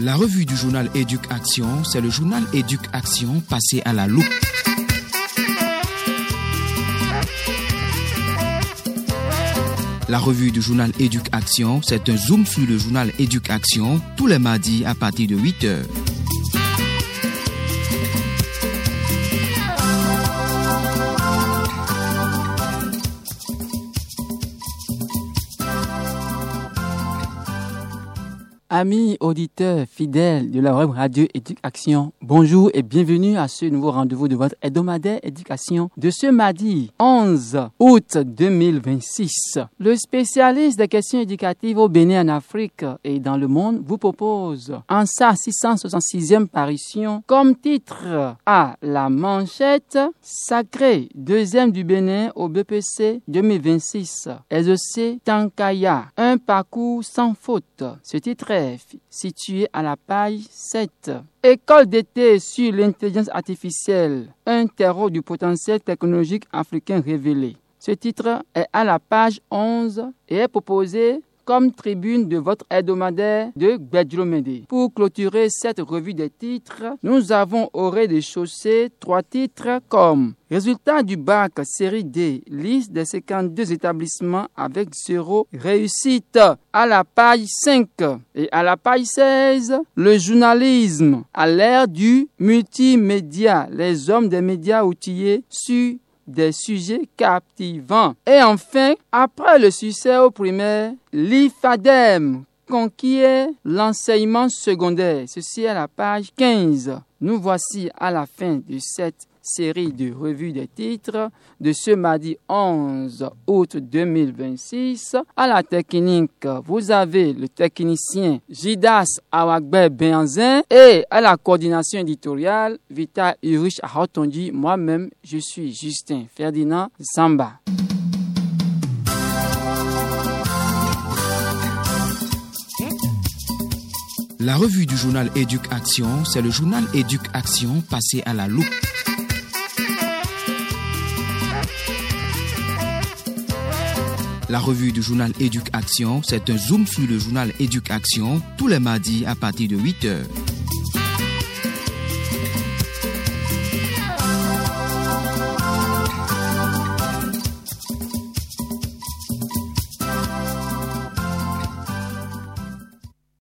La revue du journal Éduc-Action, c'est le journal Éduc-Action passé à la loupe. La revue du journal Éduc-Action, c'est un zoom sur le journal Éduc-Action tous les mardis à partir de 8h. Amis auditeurs fidèles de la web radio Éduc-Action, bonjour et bienvenue à ce nouveau rendez-vous de votre hebdomadaire Éducation de ce mardi 11 août 2026. Le spécialiste des questions éducatives au Bénin, en Afrique et dans le monde vous propose en sa 666e parution comme titre à la manchette Sacré deuxième du Bénin au BPC 2026. SEC Tankaya, un parcours sans faute. Ce titre est situé à la page 7. École d'été sur l'intelligence artificielle, un terreau du potentiel technologique africain révélé. Ce titre est à la page 11 et est proposé comme tribune de votre hebdomadaire de Gbedjolomede. Pour clôturer cette revue des titres, nous avons au rez-de-chaussée 3 titres comme Résultat du bac série D, liste des 52 établissements avec 0 réussite à la page 5. Et à la page 16, le journalisme à l'ère du multimédia, les hommes des médias outillés sur des sujets captivants. Et enfin, après le succès au primaire, l'IFADEM conquiert l'enseignement secondaire. Ceci est à la page 15. Nous voici à la fin de cette série de revues des titres de ce mardi 11 août 2026. À la technique, vous avez le technicien Jidas Awagbe Benzin et à la coordination éditoriale Vita Urich Ahotondi. Moi-même, je suis Justin Ferdinand Zamba. La revue du journal Éduc-Action, c'est le journal Éduc-Action passé à la loupe. La revue du journal Éduc-Action, c'est un zoom sur le journal Éduc-Action tous les mardis à partir de 8h.